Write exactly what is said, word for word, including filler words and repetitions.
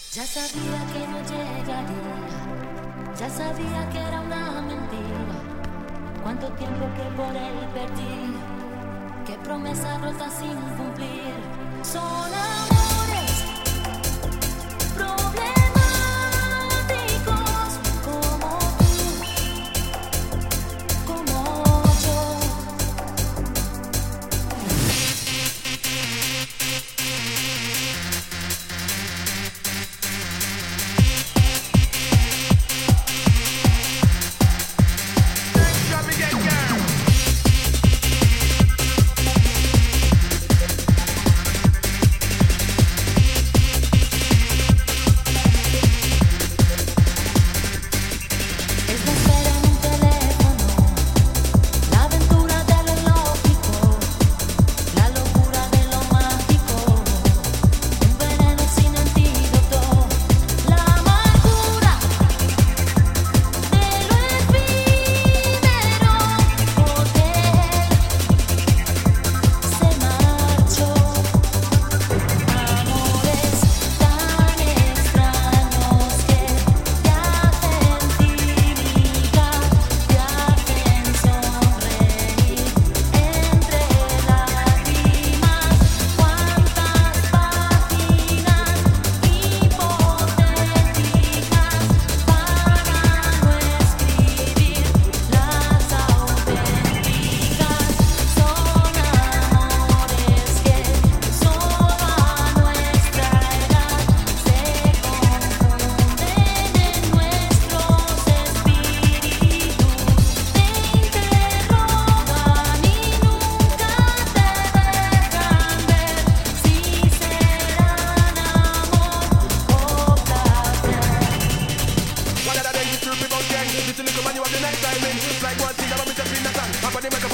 Ya sabía que no llegaría, ya sabía que era una mentira. Cuánto tiempo que por él perdí, qué promesa rota sin cumplir. Son amores problemáticos como tú, como yo. Little man, you have the night timing. Just like one thing about me, just in the sun. Up on the